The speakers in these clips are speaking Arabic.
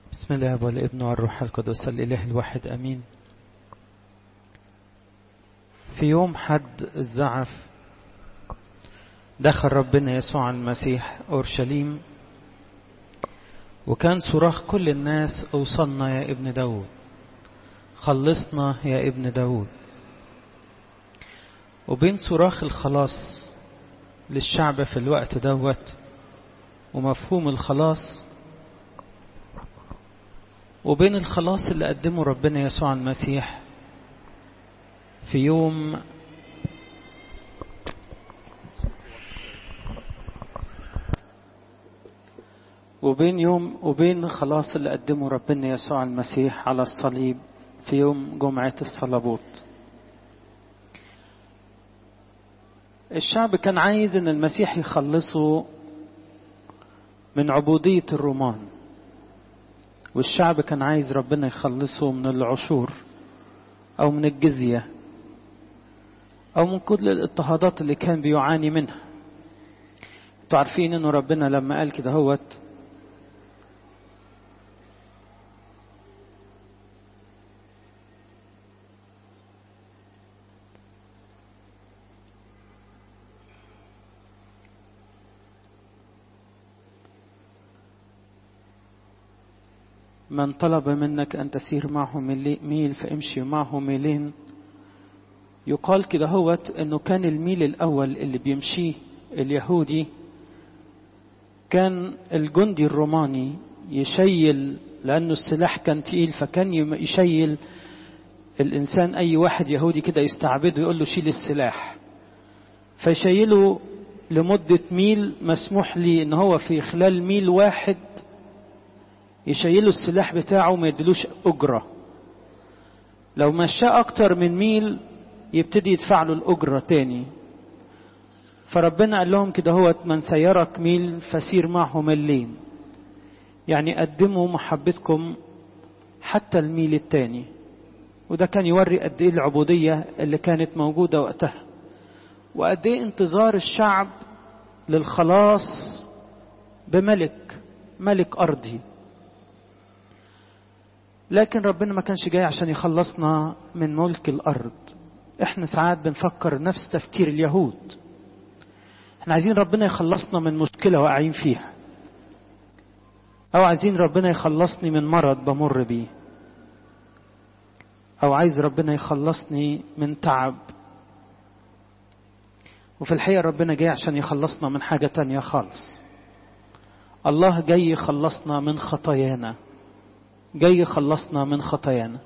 بسم الله والابن والروح القدس الإله الواحد أمين. في يوم حد الزعف دخل ربنا يسوع المسيح أورشليم، وكان صراخ كل الناس: أوصلنا يا ابن داود، خلصنا يا ابن داود. وبين صراخ الخلاص للشعب في الوقت دوت ومفهوم الخلاص، وبين الخلاص اللي قدمه ربنا يسوع المسيح في يوم وبين الخلاص اللي قدمه ربنا يسوع المسيح على الصليب في يوم جمعة الصليبوت. الشعب كان عايز ان المسيح يخلصه من عبودية الرومان، والشعب كان عايز ربنا يخلصه من العشور او من الجزية او من كل الاضطهادات اللي كان بيعاني منها. انتوا عارفين انه ربنا لما قال كده هوت من طلب منك أن تسير معه ميل فامشي معه ميلين. يقال كده هوت أنه كان الميل الأول اللي بيمشيه اليهودي كان الجندي الروماني يشيل، لأنه السلاح كان تقيل، فكان يشيل الإنسان أي واحد يهودي كده يستعبده يقول له شيل السلاح، فيشيله لمدة ميل. مسموح لي أنه هو في خلال ميل واحد يشيله السلاح بتاعه ما يدلوش أجرة. لو مشاه أكتر من ميل يبتدي يدفع له الأجرة تاني. فربنا قال لهم كده هو: من سيرك ميل فسير معه ميلين، يعني قدموا محبتكم حتى الميل التاني. وده كان يوري قد ايه العبودية اللي كانت موجودة وقتها، وقد ايه انتظار الشعب للخلاص ملك أرضي. لكن ربنا ما كانش جاي عشان يخلصنا من ملك الأرض. احنا ساعات بنفكر نفس تفكير اليهود، احنا عايزين ربنا يخلصنا من مشكلة واقعين فيها، او عايزين ربنا يخلصني من مرض بمر بيه، او عايز ربنا يخلصني من تعب. وفي الحقيقة ربنا جاي عشان يخلصنا من حاجة تانية خالص. الله جاي يخلصنا من خطايانا، جاي يخلصنا من خطايانا.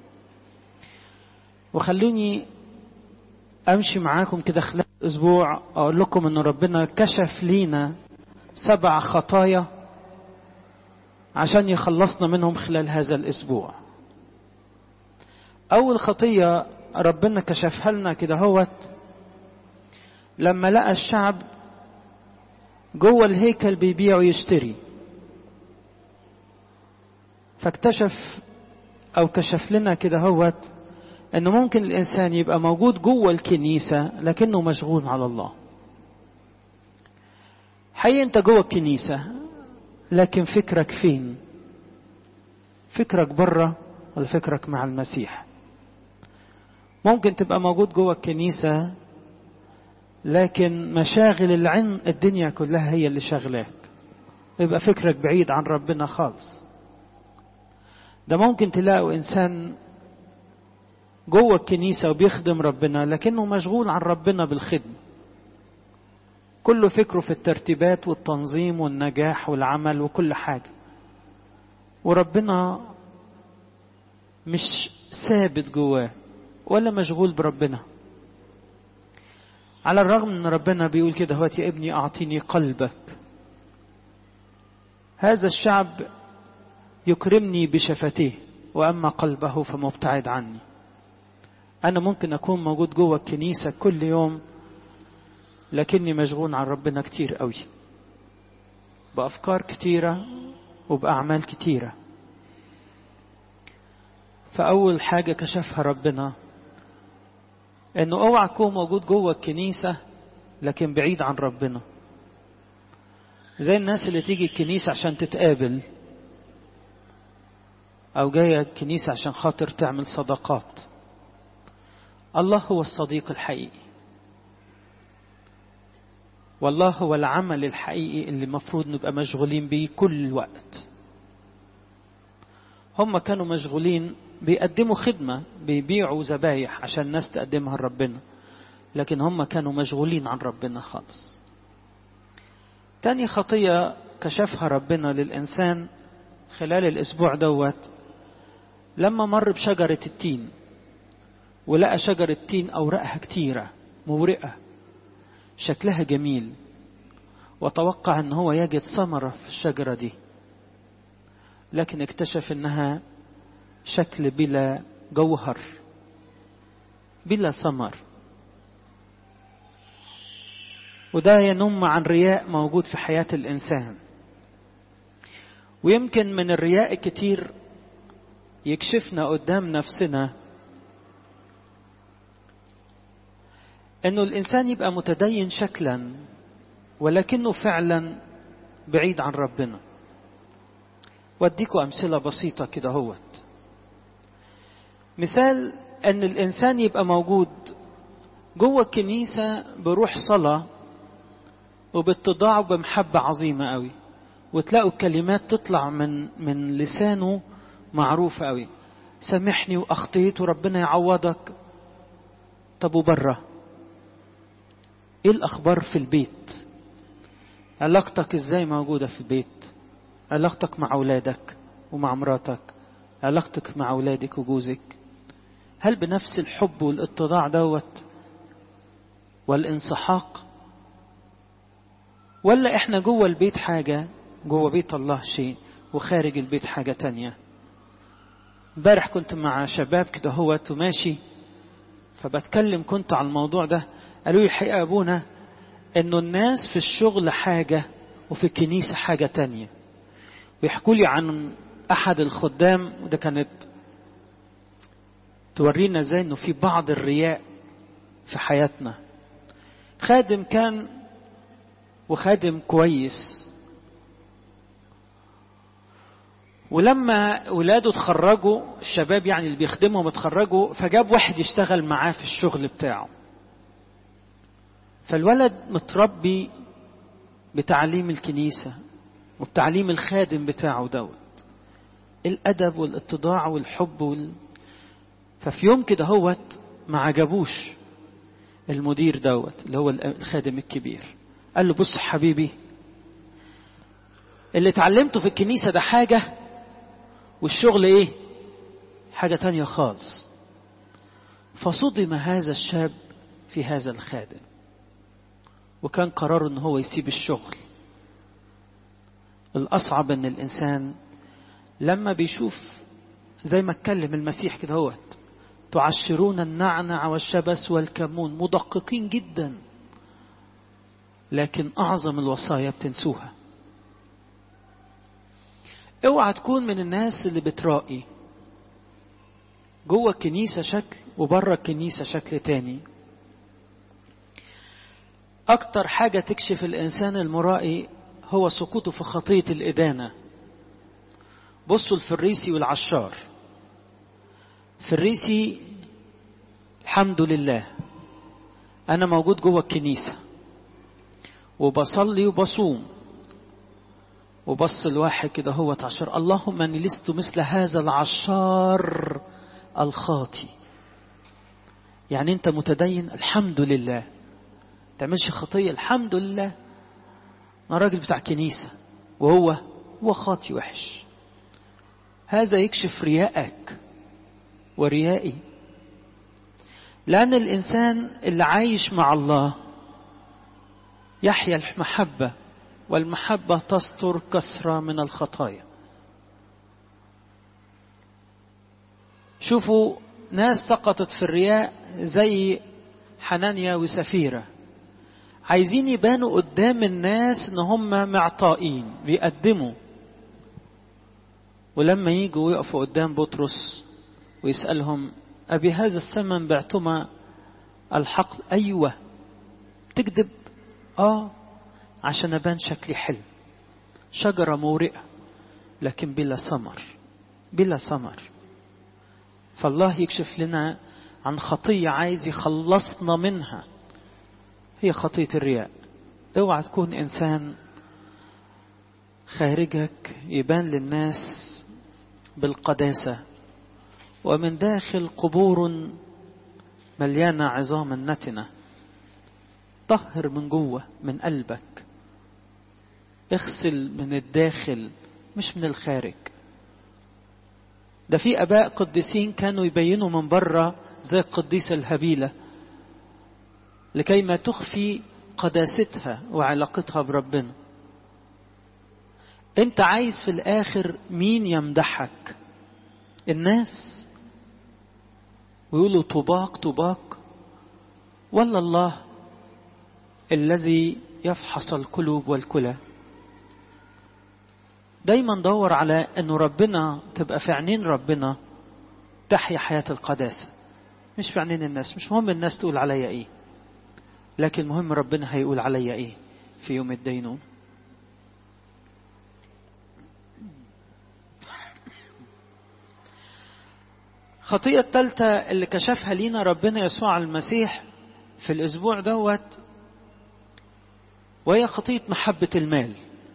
وخلوني امشي معاكم كده خلال اسبوع اقول لكم ان ربنا كشف لينا 7 خطايا عشان يخلصنا منهم خلال هذا الاسبوع. اول خطية ربنا كشفها لنا كده هوت لما لقى الشعب جوه الهيكل بيبيع ويشتري، فاكتشف او كشف لنا كده هوت انه ممكن الانسان يبقى موجود جوه الكنيسة لكنه مشغول على الله. حقيقي انت جوه الكنيسة لكن فكرك فين؟ فكرك بره ولا فكرك مع المسيح؟ ممكن تبقى موجود جوه الكنيسة لكن مشاغل الدنيا كلها هي اللي شغلاك، يبقى فكرك بعيد عن ربنا خالص. ده ممكن تلاقوا إنسان جوه الكنيسة وبيخدم ربنا لكنه مشغول عن ربنا بالخدمة، كله فكره في الترتيبات والتنظيم والنجاح والعمل وكل حاجة، وربنا مش ثابت جواه ولا مشغول بربنا. على الرغم ان ربنا بيقول كده: هوت يا ابني اعطيني قلبك. هذا الشعب يكرمني بشفتيه واما قلبه فمبتعد عني. انا ممكن اكون موجود جوه الكنيسة كل يوم لكني مشغول عن ربنا كتير قوي، بافكار كتيرة وباعمال كتيرة. فاول حاجة كشفها ربنا انه اوعى تكون موجود جوه الكنيسة لكن بعيد عن ربنا. زي الناس اللي تيجي الكنيسة عشان تتقابل، أو جاية الكنيسة عشان خاطر تعمل صدقات. الله هو الصديق الحقيقي، والله هو العمل الحقيقي اللي مفروض نبقى مشغولين بيه كل وقت. هم كانوا مشغولين بيقدموا خدمة، بيبيعوا ذبايح عشان الناس تقدمها لربنا، لكن هم كانوا مشغولين عن ربنا خالص. تاني خطية كشفها ربنا للإنسان خلال الأسبوع دوت، لما مر بشجرة التين ولقى شجرة التين أوراقها كتيرة مورقة شكلها جميل، وتوقع أن هو يجد ثمرة في الشجرة دي، لكن اكتشف أنها شكل بلا جوهر بلا ثمر. وده ينم عن رياء موجود في حياة الإنسان. ويمكن من الرياء كتير يكشفنا قدام نفسنا انه الانسان يبقى متدين شكلا ولكنه فعلا بعيد عن ربنا. واديكم امثله بسيطه كده هوت. مثال ان الانسان يبقى موجود جوه الكنيسه بروح صلاه وباتضاع وبمحبه عظيمه قوي، وتلاقوا الكلمات تطلع من لسانه معروفه قوي، سامحني واخطيت وربنا يعوضك. طب وبره ايه الاخبار في البيت؟ علاقتك ازاي موجودة في البيت؟ علاقتك مع اولادك ومع مراتك، علاقتك مع اولادك وجوزك، هل بنفس الحب والاتضاع دوت والانسحاق؟ ولا احنا جوه البيت حاجة، جوه بيت الله شيء، وخارج البيت حاجة تانية؟ امبارح كنت مع شباب كده هوت وماشي، فبتكلم كنت عن الموضوع ده، قالوا لي الحقيقة أبونا إنه الناس في الشغل حاجة وفي الكنيسة حاجة تانية. ويحكوا لي عن أحد الخدام، وده كانت تورينا إزاي إنه في بعض الرياء في حياتنا. خادم كان وخادم كويس، ولما ولاده اتخرجوا، الشباب يعني اللي بيخدمهم اتخرجوا، فجاب واحد يشتغل معاه في الشغل بتاعه. فالولد متربي بتعليم الكنيسة وبتعليم الخادم بتاعه دوت، الأدب والاتضاع والحب ففي يوم كده هوت ما عجبوش المدير دوت اللي هو الخادم الكبير. قال له بص حبيبي، اللي اتعلمته في الكنيسة ده حاجة، والشغل ايه؟ حاجة تانية خالص. فصدم هذا الشاب في هذا الخادم، وكان قراره ان هو يسيب الشغل. الأصعب ان الإنسان لما بيشوف زي ما اتكلم المسيح كده هوت، تعشرون النعنع والشبس والكمون، مدققين جدا، لكن أعظم الوصايا بتنسوها. اوعى تكون من الناس اللي بترائي جوه الكنيسة شكل وبره الكنيسة شكل تاني. أكتر حاجة تكشف الإنسان المرائي هو سقوطه في خطية الإدانة. بصوا الفريسي والعشار. فريسي الحمد لله أنا موجود جوه الكنيسة وبصلي وبصوم، وبص الواحد كده هو عشر، اللهم أني لست مثل هذا العشار الخاطي. يعني أنت متدين الحمد لله، تعملش خطية الحمد لله، أنا راجل بتاع كنيسة وهو خاطي وحش. هذا يكشف ريائك وريائي، لأن الإنسان اللي عايش مع الله يحيا المحبة، والمحبة تستر كثرة من الخطايا. شوفوا ناس سقطت في الرياء زي حنانيا وسفيرة، عايزين يبانوا قدام الناس ان هم معطائين بيقدموا، ولما يجوا ويقفوا قدام بطرس ويسألهم أبي هذا الثمن بعتما الحقل؟ أيوة. تكذب؟ عشان أبان شكلي حلو، شجرة مورقة لكن بلا ثمر. بلا ثمر. فالله يكشف لنا عن خطية عايز يخلصنا منها، هي خطية الرياء. اوعى تكون إنسان خارجك يبان للناس بالقداسة ومن داخل قبور مليانة عظاما نتنة. طهر من جوه، من قلبك، اغسل من الداخل مش من الخارج. ده في آباء قديسين كانوا يبينوا من بره زي القديسة الهبيلة لكي ما تخفي قداستها وعلاقتها بربنا. انت عايز في الآخر مين يمدحك؟ الناس ويقولوا طوباك طوباك، ولا الله الذي يفحص القلوب والكلى؟ دايما دور على انه ربنا تبقى في عينين ربنا تحيا حياة القداسة، مش في عينين الناس. مش مهم الناس تقول عليا ايه، لكن مهم ربنا هيقول عليا ايه في يوم الدينون. خطيئة الثالثة اللي كشفها لينا ربنا يسوع المسيح في الأسبوع دوت، وهي خطيئة محبة المال.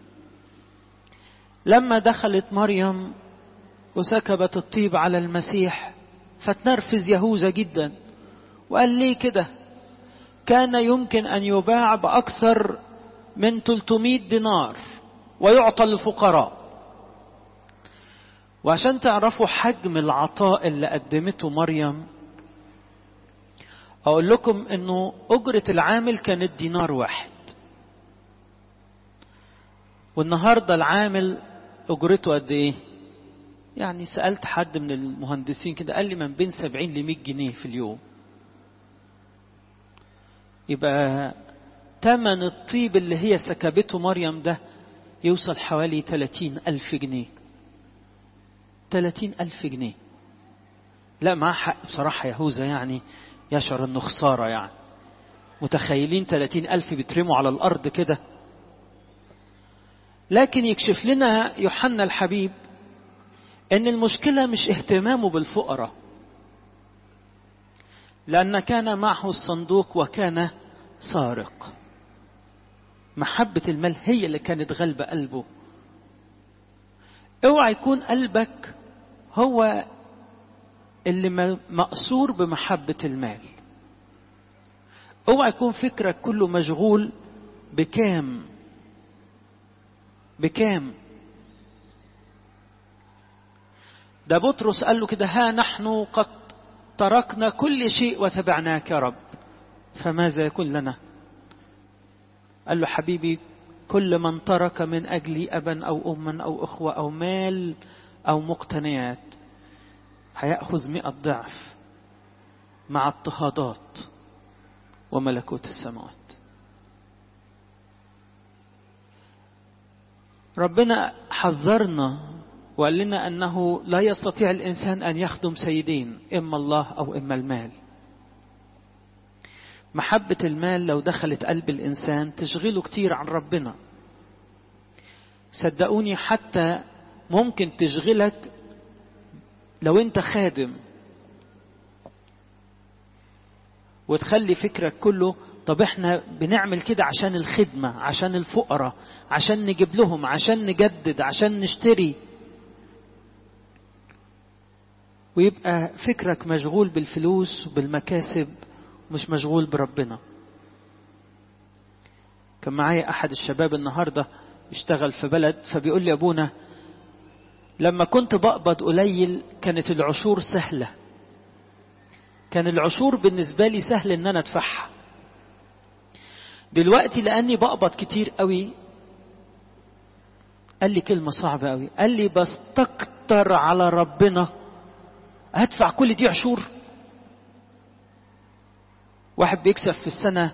لما دخلت مريم وسكبت الطيب على المسيح فتنرفز يهوذا جدا وقال ليه كده؟ كان يمكن أن يباع بأكثر من 300 دينار ويعطى للفقراء. وعشان تعرفوا حجم العطاء اللي قدمته مريم، أقول لكم إنه أجرة العامل كانت دينار واحد، والنهاردة العامل أجرته قد إيه؟ يعني سألت حد من المهندسين كده قال لي من بين 70 ل 100 جنيه في اليوم. يبقى تمن الطيب اللي هي سكبته مريم ده يوصل حوالي 30,000 جنيه. 30,000 جنيه. لا معاه حق بصراحة يهوذا، يعني يشعر انه خسارة. يعني متخيلين 30,000 بيترموا على الأرض كده؟ لكن يكشف لنا يوحنا الحبيب ان المشكلة مش اهتمامه بالفقراء، لأن كان معه الصندوق وكان سارق. محبة المال هي اللي كانت غالبة قلبه. اوعى يكون قلبك هو اللي مأسور بمحبة المال. اوعى يكون فكرك كله مشغول بكام. ده بطرس قال له كده: ها نحن قد تركنا كل شيء وتبعناك يا رب، فماذا يكون لنا؟ قال له: حبيبي، كل من ترك من أجلي أبا أو أما أو أخوة أو مال أو مقتنيات هيأخذ 100 ضعف مع اضطهادات وملكوت السماوات. ربنا حذرنا وقال لنا أنه لا يستطيع الإنسان أن يخدم سيدين، إما الله أو إما المال. محبة المال لو دخلت قلب الإنسان تشغله كتير عن ربنا. صدقوني حتى ممكن تشغلك لو أنت خادم وتخلي فكرك كله طب احنا بنعمل كده عشان الخدمة، عشان الفقراء، عشان نجيب لهم، عشان نجدد، عشان نشتري، ويبقى فكرك مشغول بالفلوس وبالمكاسب مش مشغول بربنا. كان معايا أحد الشباب النهاردة يشتغل في بلد، فبيقول لي: أبونا لما كنت بقبض قليل كانت العشور سهلة، كان العشور بالنسبة لي سهل ان انا ادفعها. دلوقتي لاني بقبض كتير قوي، قال لي كلمة صعبة قوي، قال لي: بستكتر على ربنا هدفع كل دي عشور. واحد بيكسب في السنة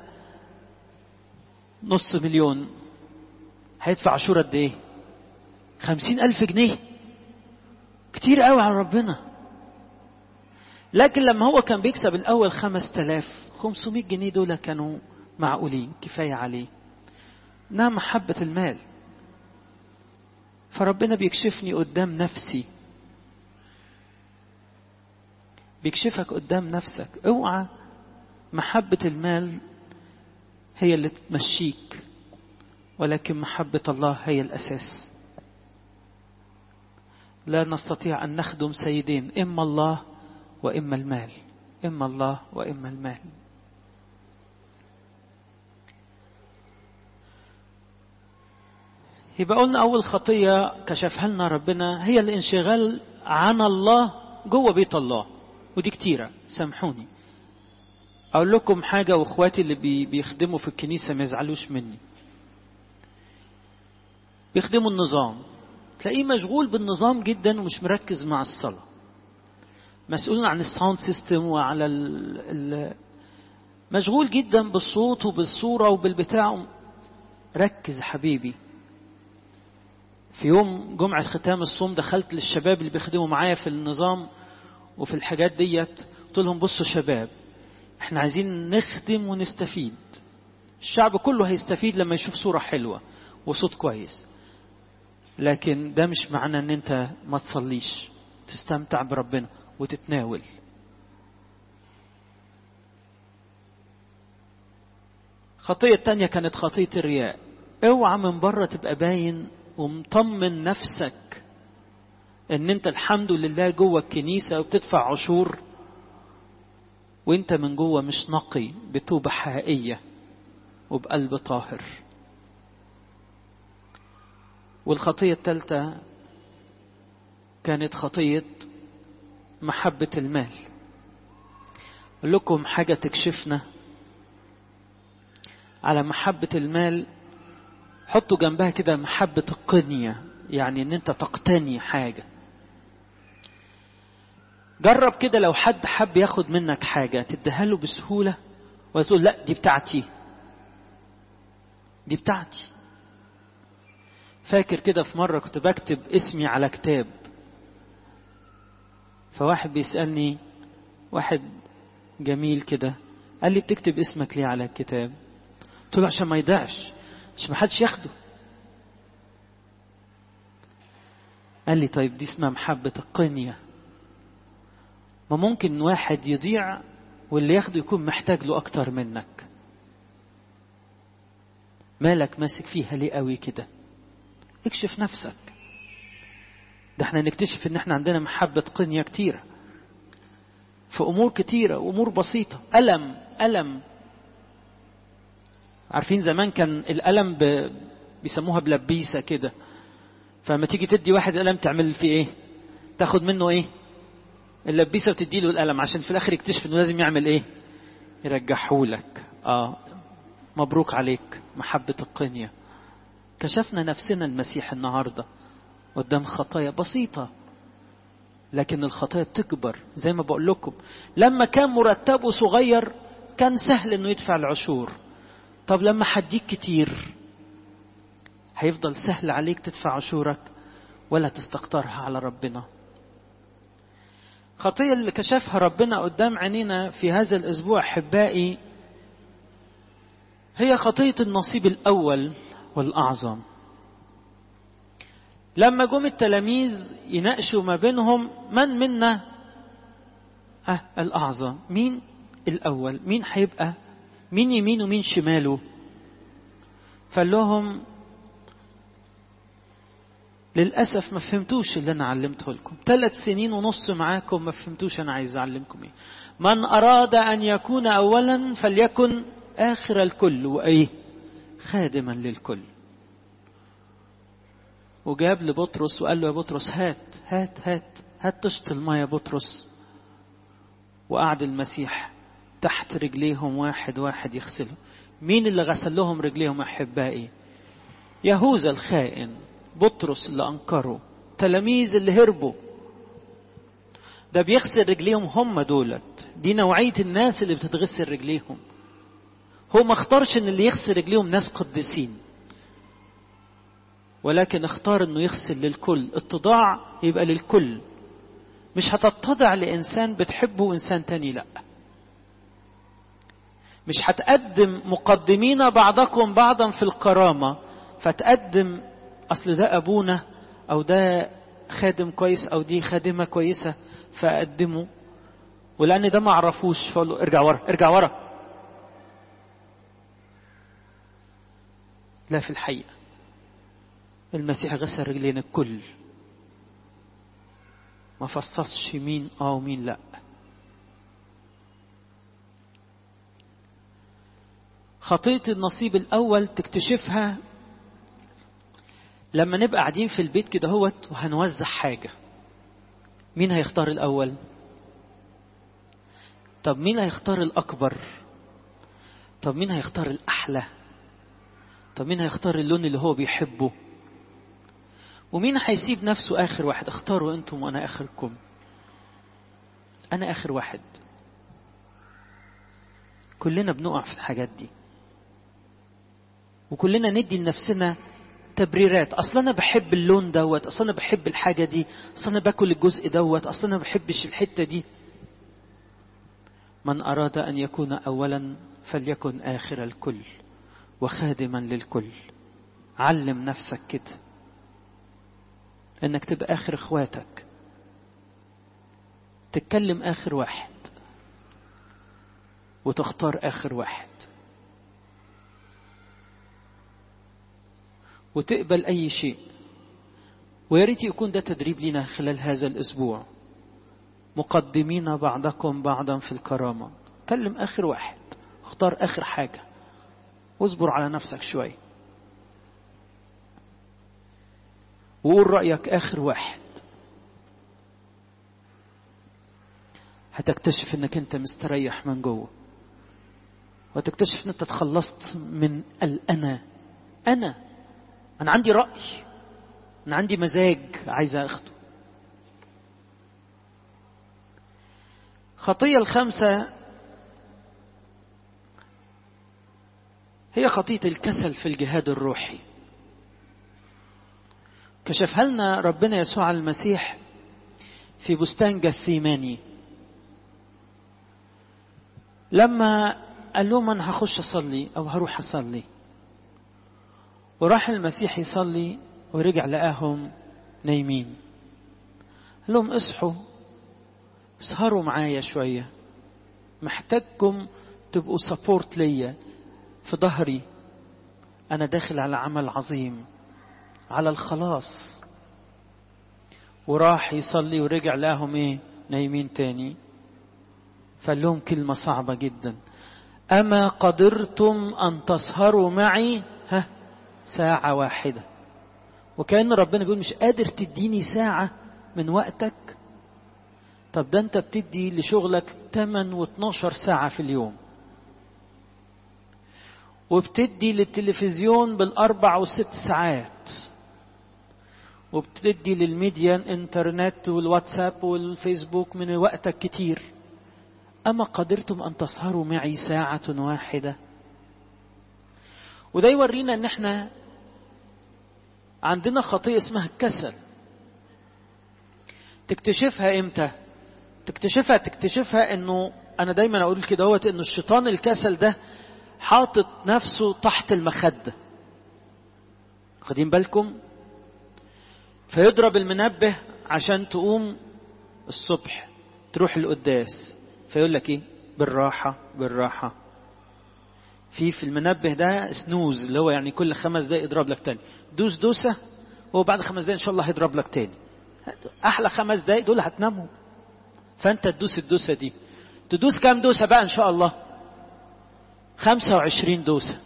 500,000 هيدفع عشور قد ايه؟ 50,000 جنيه. كتير قوي على ربنا. لكن لما هو كان بيكسب الأول 5,500 جنيه دول كانوا معقولين، كفاية عليه. إنها محبة المال. فربنا بيكشفني قدام نفسي بيكشفك قدام نفسك. اوعى محبة المال هي اللي تمشيك، ولكن محبة الله هي الأساس. لا نستطيع أن نخدم سيدين، إما الله وإما المال، إما الله وإما المال. يبقى قلنا أول خطية كشفها لنا ربنا هي الانشغال عن الله جوه بيت الله، ودي كتيرة. سامحوني أقول لكم حاجة، وإخواتي اللي بيخدموا في الكنيسة ما يزعلوش مني. بيخدموا النظام، تلاقيه مشغول بالنظام جدا ومش مركز مع الصلاة. مسؤول عن الساوند سيستم وعلى مشغول جدا بالصوت وبالصورة وبالبتاع. ركز حبيبي. في يوم جمعة ختام الصوم دخلت للشباب اللي بيخدموا معايا في النظام وفي الحاجات ديت، قلت لهم بصوا شباب، احنا عايزين نخدم ونستفيد. الشعب كله هيستفيد لما يشوف صورة حلوة وصوت كويس، لكن ده مش معنى ان انت ما تصليش، تستمتع بربنا وتتناول. خطية التانية كانت خطية الرياء. اوعى من بره تبقى باين ومطمن نفسك ان انت الحمد لله جوه الكنيسة وبتدفع عشور، وانت من جوه مش نقي بتوبة حقيقية وبقلب طاهر. والخطية الثالثة كانت خطية محبة المال. أقول لكم حاجة تكشفنا على محبة المال. حطوا جنبها كده محبة القنية، يعني ان انت تقتني حاجة. جرب كده لو حد حب ياخد منك حاجة تديها له بسهولة ولا تقول لا دي بتاعتي، دي بتاعتي. فاكر كده في مرة كنت بكتب اسمي على كتاب، فواحد بيسألني، واحد جميل كده، قال لي بتكتب اسمك ليه على الكتاب؟ قلت له عشان ما يضيعش، عشان ما حدش ياخده. قال لي طيب دي اسمها محبة القنية. ما ممكن واحد يضيع واللي ياخده يكون محتاج له أكتر منك. مالك ماسك فيها ليه قوي كده؟ اكشف نفسك. ده احنا نكتشف ان احنا عندنا محبة قنية كتيرة في امور كتيرة وامور بسيطة. ألم عارفين زمان كان الألم بيسموها بلبيسة كده، فما تيجي تدي واحد ألم تعمل فيه ايه؟ تاخد منه ايه؟ اللبيسة وتدي له الألم، عشان في الاخر يكتشف انه لازم يعمل ايه؟ يرجحهولك. مبروك عليك محبة القنية. كشفنا نفسنا المسيح النهاردة قدام خطايا بسيطة، لكن الخطايا بتكبر. زي ما بقول لكم، لما كان مرتبه صغير كان سهل انه يدفع العشور. طب لما حديك كتير هيفضل سهل عليك تدفع عشورك ولا تستقطرها على ربنا. خطية اللي كشفها ربنا قدام عينينا في هذا الأسبوع أحبائي هي خطية النصيب الأول والأعظم. لما جم التلاميذ يناقشوا ما بينهم من منا الأعظم، مين الأول، مين هيبقى، مين يمين ومين شماله؟ فقال لهم للأسف ما فهمتوش اللي أنا علمته لكم. 3 سنين ونص معاكم ما فهمتوش أنا عايز أعلمكم إيه. من أراد أن يكون أولا فليكن آخر الكل وإيه خادما للكل. وجاب لبطرس وقال له يا بطرس هات طشت الماء يا بطرس. وقعد المسيح تحت رجليهم واحد واحد يغسلهم. مين اللي غسل لهم رجليهم أحبائي؟ يهوذا الخائن، بطرس اللي أنكره، تلاميذ اللي هربوا. ده بيغسل رجليهم هم دولت. دي نوعية الناس اللي بتتغسل رجليهم. هو ما اختارش ان اللي يغسل رجليهم ناس قديسين، ولكن اختار انه يغسل للكل. اتضاع يبقى للكل. مش هتتضع لإنسان بتحبه وإنسان تاني لا. مش هتقدم مقدمين بعضكم بعضا في الكرامة، فتقدم أصل ده أبونا أو ده خادم كويس أو دي خادمة كويسة فأقدمه، ولأن ده ما عرفوش فقال له ارجع ورا ارجع ورا. لا، في الحقيقة المسيح غسل رجلين الكل، ما فصصش مين ومين لا. خطية النصيب الأول تكتشفها لما نبقى قاعدين في البيت كده هوت وهنوزع حاجة. مين هيختار الأول؟ طب مين هيختار الأكبر؟ طب مين هيختار الأحلى؟ طب مين هيختار اللون اللي هو بيحبه؟ ومين هيسيب نفسه آخر واحد؟ اختاروا أنتم وأنا آخركم. أنا آخر واحد. كلنا بنقع في الحاجات دي، وكلنا ندي لنفسنا تبريرات. أصلا أنا بحب اللون دوت، أصلا أنا بحب الحاجة دي، أصلا أنا باكل الجزء دوت، أصلا أنا بحبش الحتة دي. من أراد أن يكون أولا فليكن آخر الكل وخادما للكل. علم نفسك كده انك تبقى آخر اخواتك، تتكلم آخر واحد وتختار آخر واحد وتقبل أي شيء. وياريت يكون ده تدريب لنا خلال هذا الأسبوع. مقدمين بعضكم بعضا في الكرامة. كلم آخر واحد، اختار آخر حاجة، واصبر على نفسك شوي وقول رأيك آخر واحد. هتكتشف انك انت مستريح من جوه، وتكتشف ان انت تخلصت من الأنا. أنا عندي رأي، أنا عندي مزاج عايز أخده. خطية الخامسة هي خطية الكسل في الجهاد الروحي. كشفها لنا ربنا يسوع المسيح في بستان جثيماني لما قال لهم أنا هخش أصلي أو هروح أصلي. وراح المسيح يصلي ورجع لقاهم نايمين. قال لهم اصحوا، اسهروا معايا شوية، محتاجكم تبقوا سبورت ليا في ظهري. أنا داخل على عمل عظيم، على الخلاص. وراح يصلي ورجع لهم نايمين تاني. فقال لهم كلمة صعبة جدا: أما قدرتم أن تسهروا معي ساعة واحدة؟ وكأن ربنا بيقول مش قادر تديني ساعة من وقتك؟ طب ده انت بتدي لشغلك 8 و12 ساعة في اليوم، وبتدي للتلفزيون بال4 و6 ساعات، وبتدي للميديا الانترنت والواتساب والفيسبوك من وقتك كتير. أما قدرتم أن تسهروا معي ساعة واحدة؟ وده يورينا ان احنا عندنا خطية اسمها الكسل. تكتشفها امتى؟ تكتشفها انه انا دايما اقول كده هوت انه الشيطان الكسل ده حاطط نفسه تحت المخدة. خدين بالكم؟ فيضرب المنبه عشان تقوم الصبح تروح القداس، فيقول لك بالراحة بالراحة. في المنبه ده سنوز، اللي هو يعني كل 5 دقايق يضرب لك تاني. دوس دوسة، هو بعد 5 دقايق ان شاء الله هيضرب لك تاني. احلى 5 دقايق دول هتناموا. فانت تدوس الدوسة دي. تدوس كام دوسة بقى ان شاء الله؟ 25 دوسة.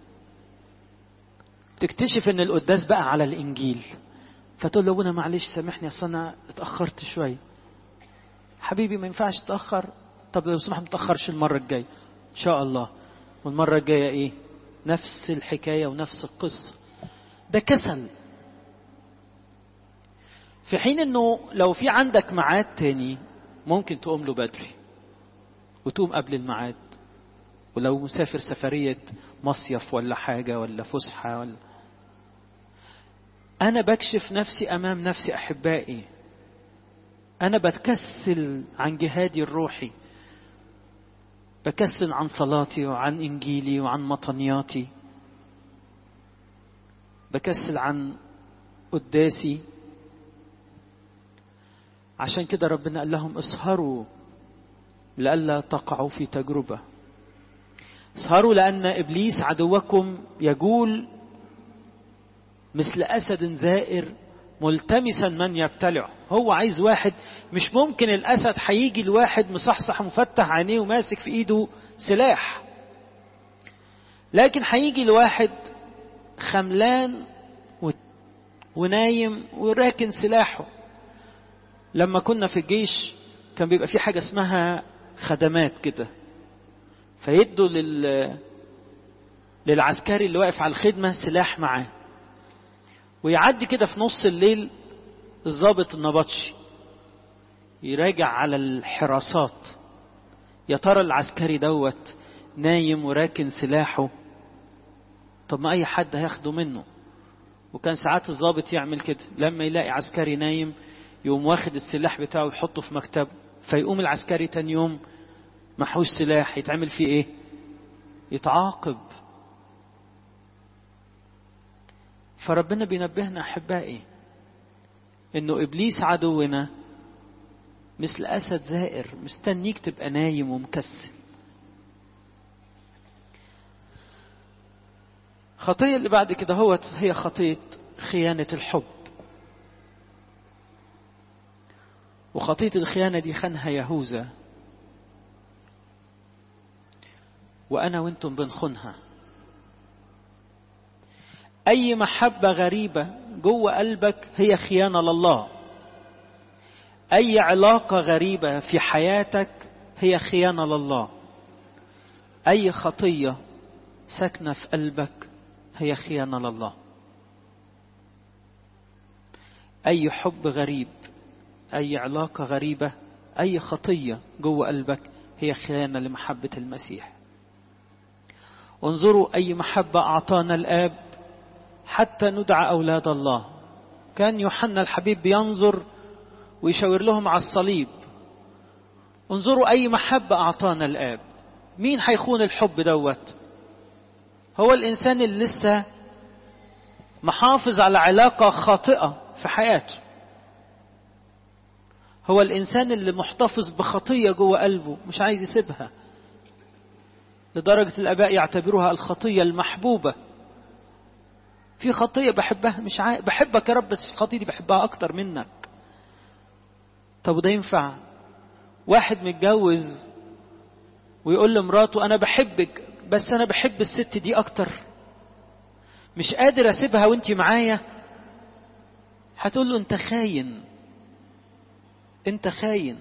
تكتشف ان القداس بقى على الانجيل. فتقول له ابونا معلش سامحني اصل انا اتأخرت شوية. حبيبي ما ينفعش تأخر. طب لو سمحت ما تأخرش المرة الجاية ان شاء الله. والمرة الجاية نفس الحكاية ونفس القصة. ده كسل. في حين انه لو في عندك ميعاد تاني ممكن تقوم له بدري وتقوم قبل الميعاد. ولو مسافر سفرية مصيف ولا حاجة ولا فسحة ولا. أنا بكشف نفسي أمام نفسي أحبائي. أنا بتكسل عن جهادي الروحي، بكسل عن صلاتي وعن إنجيلي وعن مطنياتي، بكسل عن قداسي. عشان كده ربنا قال لهم اسهروا لئلا تقعوا في تجربة. اسهروا لأن إبليس عدوكم يجول مثل أسد زائر ملتمسا من يبتلعه. هو عايز واحد، مش ممكن الأسد هيجي الواحد مصحصح مفتح عينيه وماسك في إيده سلاح، لكن هيجي الواحد خملان ونايم وراكن سلاحه. لما كنا في الجيش كان بيبقى في حاجة اسمها خدمات كده، فيدوا للعسكري اللي واقف على الخدمة سلاح معاه، ويعدي كده في نص الليل الضابط النبطشي يراجع على الحراسات، يا ترى العسكري دوت نايم وراكن سلاحه، طب ما اي حد هياخده منه. وكان ساعات الضابط يعمل كده، لما يلاقي عسكري نايم يقوم واخد السلاح بتاعه ويحطه في مكتبه، فيقوم العسكري تاني يوم محوش سلاح، يتعمل فيه ايه؟ يتعاقب. فربنا بينبهنا احبائي انه ابليس عدونا مثل اسد زائر مستنيك تبقى نايم ومكسل. خطية اللي بعد كده هي خطية خيانة الحب. وخطية الخيانة دي خانها يهوذا، وأنا وانتم بنخونها. أي محبة غريبة جوه قلبك هي خيانة لله. أي علاقة غريبة في حياتك هي خيانة لله. أي خطية ساكنة في قلبك هي خيانة لله. أي حب غريب، أي علاقة غريبة، أي خطية جوه قلبك هي خيانة لمحبة المسيح. انظروا أي محبة أعطانا الآب حتى ندعى أولاد الله. كان يوحنا الحبيب بينظر ويشاور لهم على الصليب. انظروا أي محبة أعطانا الآب. مين هيخون الحب دوت؟ هو الإنسان اللي لسه محافظ على علاقة خاطئة في حياته. هو الإنسان اللي محتفظ بخطية جوه قلبه مش عايز يسيبها، لدرجة الآباء يعتبروها الخطية المحبوبة. في خطية بحبها، مش بحبك يا رب، بس في الخطية دي بحبها أكتر منك. طب وده ينفع؟ واحد متجوز ويقول لمراته أنا بحبك بس أنا بحب الست دي أكتر، مش قادر أسيبها وانتي معايا. هتقول له أنت خاين، أنت خاين.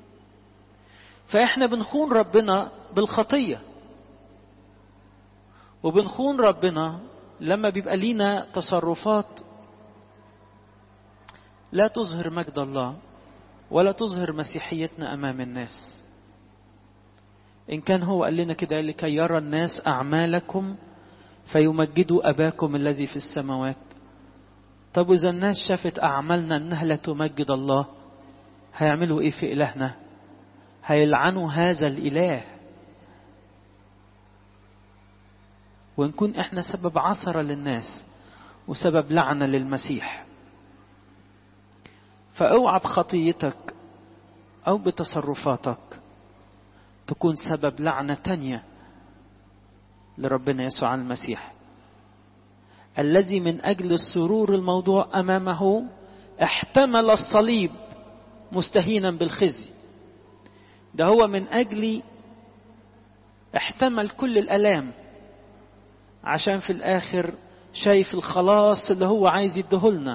فإحنا بنخون ربنا بالخطية، وبنخون ربنا لما بيبقى لينا تصرفات لا تظهر مجد الله ولا تظهر مسيحيتنا أمام الناس. إن كان هو قال لنا كده لكي يرى الناس أعمالكم فيمجدوا أباكم الذي في السماوات. طب وإذا الناس شافت أعمالنا أنها لا تمجد الله، هيعملوا إيه في إلهنا؟ هيلعنوا هذا الإله. ونكون إحنا سبب عثرة للناس وسبب لعنة للمسيح. فاوعى بخطيتك أو بتصرفاتك تكون سبب لعنة تانية لربنا يسوع المسيح، الذي من أجل السرور الموضوع أمامه احتمل الصليب مستهينا بالخزي. ده هو من أجلي احتمل كل الآلام عشان في الآخر شايف الخلاص اللي هو عايز يديهولنا.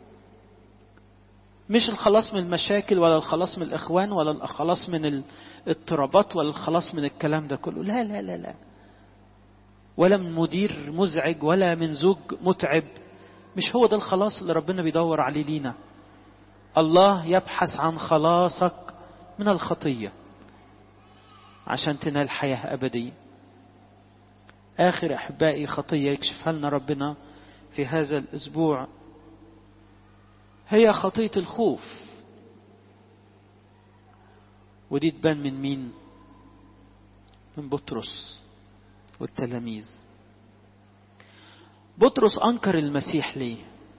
مش الخلاص من المشاكل ولا الخلاص من الإخوان ولا الخلاص من الاضطرابات ولا الخلاص من الكلام ده كله، لا لا لا لا، ولا من مدير مزعج ولا من زوج متعب. مش هو ده الخلاص اللي ربنا بيدور عليه لينا. الله يبحث عن خلاصك من الخطية عشان تنال حياة أبدية. آخر أحبائي خطية يكشفها لنا ربنا في هذا الأسبوع هي خطية الخوف. ودي تبان من مين؟ من بطرس والتلاميذ. بطرس أنكر المسيح ليه؟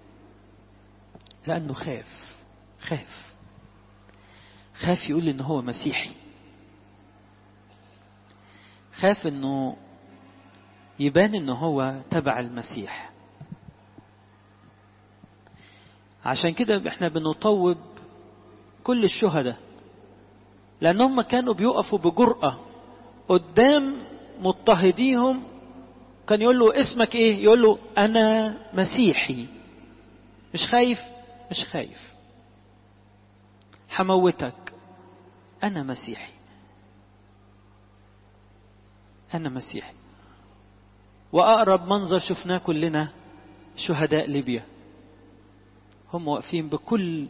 لأنه خاف يقول إن هو مسيحي. خاف انه يبان انه هو تبع المسيح. عشان كده احنا بنطوب كل الشهداء، لانهم كانوا بيقفوا بجرأة قدام مضطهديهم. كان يقول له اسمك ايه؟ يقول له انا مسيحي. مش خايف، مش خايف. حموتك، انا مسيحي، انا مسيحي. واقرب منظر شفناه كلنا شهداء ليبيا، هم واقفين بكل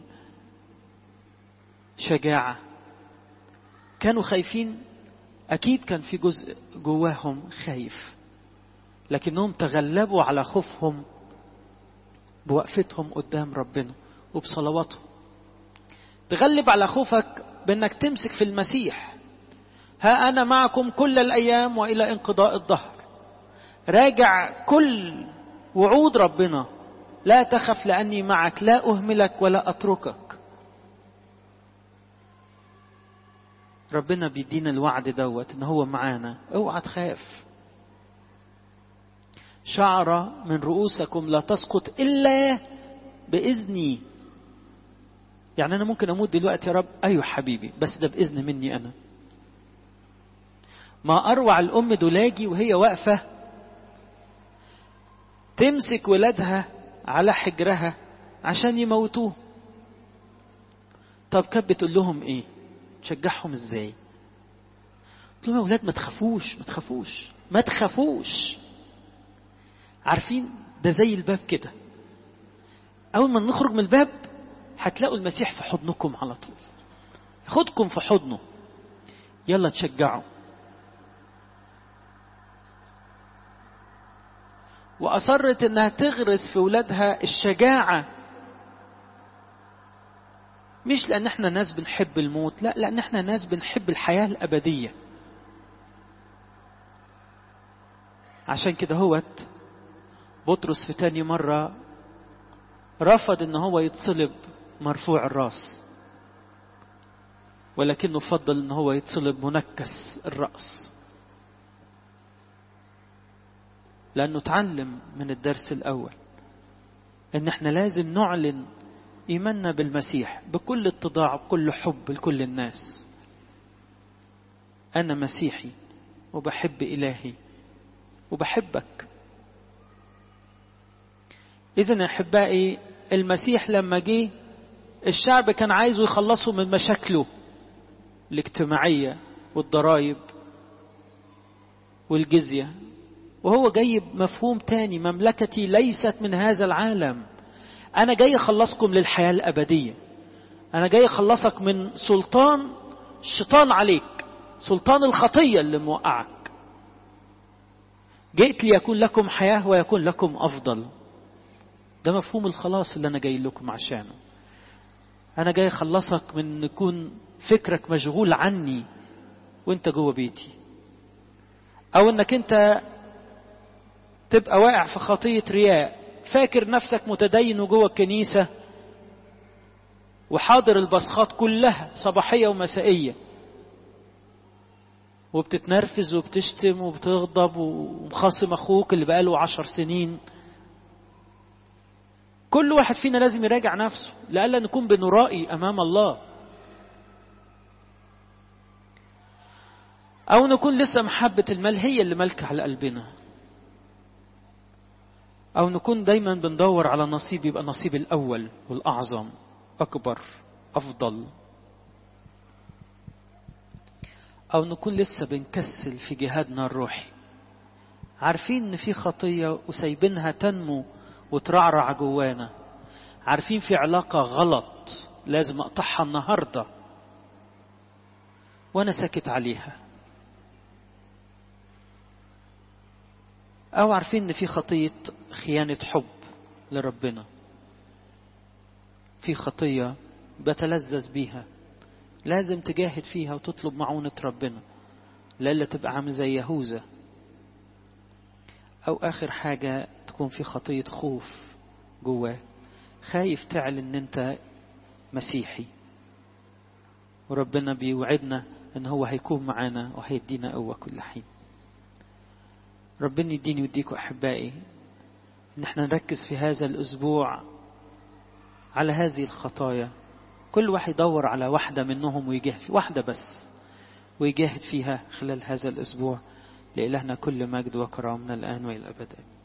شجاعة. كانوا خايفين، اكيد كان في جزء جواهم خايف، لكنهم تغلبوا على خوفهم بوقفتهم قدام ربنا وبصلواتهم. تغلب على خوفك بانك تمسك في المسيح. ها انا معكم كل الايام والى انقضاء الدهر. راجع كل وعود ربنا. لا تخف لاني معك، لا اهملك ولا اتركك. ربنا بيدينا الوعد دوت ان هو معانا. اوعى تخاف. شعرة من رؤوسكم لا تسقط الا باذني. يعني انا ممكن اموت دلوقتي يا رب، ايوه حبيبي، بس ده باذن مني انا. ما اروع الام دولاجي وهي واقفه تمسك ولادها على حجرها عشان يموتوه. طب كانت بتقول لهم ايه؟ تشجعهم ازاي؟ قلت لهم يا اولاد ما تخافوش، ما تخافوش، ما تخافوش. عارفين ده زي الباب كده، اول ما نخرج من الباب هتلاقوا المسيح في حضنكم على طول، ياخدكم في حضنه. يلا تشجعوا. واصرت انها تغرس في ولادها الشجاعة، مش لان احنا ناس بنحب الموت، لا، لان احنا ناس بنحب الحياة الابدية. عشان كده هوت بطرس في تاني مرة رفض ان هو يتصلب مرفوع الراس، ولكنه فضل ان هو يتصلب منكس الرأس، لانه تعلم من الدرس الاول ان احنا لازم نعلن ايماننا بالمسيح بكل اتضاع، بكل حب لكل الناس. انا مسيحي وبحب الهي وبحبك. اذن يا احبائي، المسيح لما جه الشعب كان عايزه يخلصه من مشاكله الاجتماعية والضرائب والجزية، وهو جاي بمفهوم تاني: مملكتي ليست من هذا العالم. انا جاي اخلصكم للحياة الابدية. انا جاي اخلصك من سلطان الشيطان عليك، سلطان الخطية اللي موقعك. جئت ليكون لكم حياة ويكون لكم افضل. ده مفهوم الخلاص اللي انا جاي لكم عشانه. انا جاي اخلصك من ان يكون فكرك مشغول عني وانت جوه بيتي، او انك انت تبقى واقع في خطية رياء، فاكر نفسك متدين وجوه الكنيسة وحاضر البصخات كلها صباحية ومسائية، وبتتنرفز وبتشتم وبتغضب ومخاصم اخوك اللي بقاله 10 سنين. كل واحد فينا لازم يراجع نفسه لألا نكون بنرائي أمام الله، أو نكون لسه محبة المال هي اللي ملكة على قلبنا، أو نكون دايما بندور على نصيب يبقى نصيب الأول والأعظم أكبر أفضل، أو نكون لسه بنكسل في جهادنا الروحي، عارفين إن في خطية وسايبينها تنمو وترعرع جوانا، عارفين في علاقة غلط لازم أقطعها النهاردة وأنا ساكت عليها، أو عارفين إن في خطية خيانة حب لربنا، في خطية بتلذذ بيها لازم تجاهد فيها وتطلب معونة ربنا لألا تبقى عامل زي يهوذا، أو آخر حاجة تكون في خطية خوف جواه، خايف تعلن إن أنت مسيحي، وربنا بيوعدنا إن هو هيكون معانا وهيدينا قوة كل حين. ربنا يديني ويديكم أحبائي إن احنا نركز في هذا الأسبوع على هذه الخطايا. كل واحد يدور على واحدة منهم ويجاهد في واحدة بس ويجاهد فيها خلال هذا الأسبوع. لإلهنا كل مجد وكرم من الآن وإلى الأبد.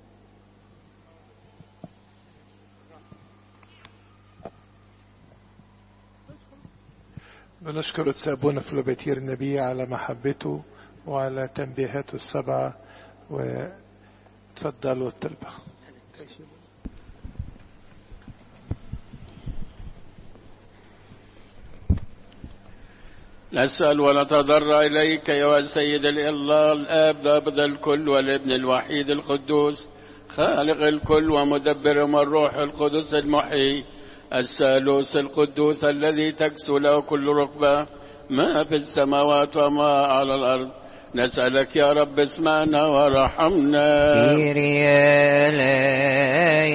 بنشكر أبونا فلوباتير النبي على محبته وعلى تنبيهاته السبعة. وتفضلوا الطلبة. نسأل ونتضرع إليك يا سيد الله الآب ضابط الكل والابن الوحيد القدوس خالق الكل ومدبر والروح القدس المحيي الثالوث القدوس الذي تكسو له كل ركبة ما في السماوات وما على الأرض. نسألك يا رب اسمعنا ورحمنا.